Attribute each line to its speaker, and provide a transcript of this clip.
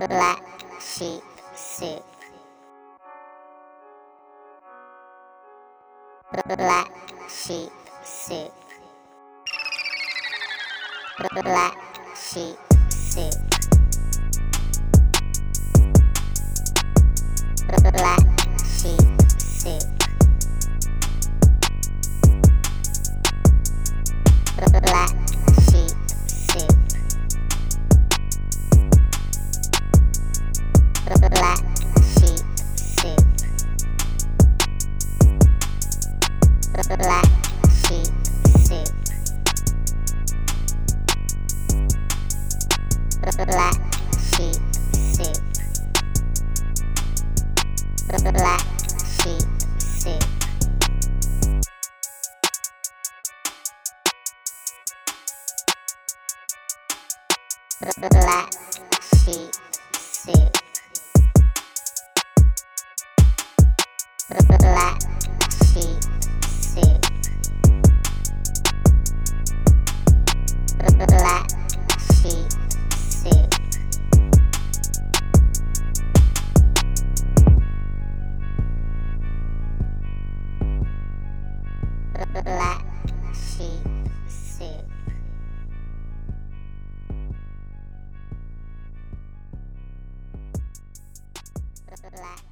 Speaker 1: Black sheep soup. Black sheep soup. Black sheep soup. Black sheep soup. Black sheep soup. Black sheep soup. Black sheep soup. Black sheep soup. Black sheep soup. Black sheep soup. Black sheep soup. Black sheep soup. Black sheep soup. Black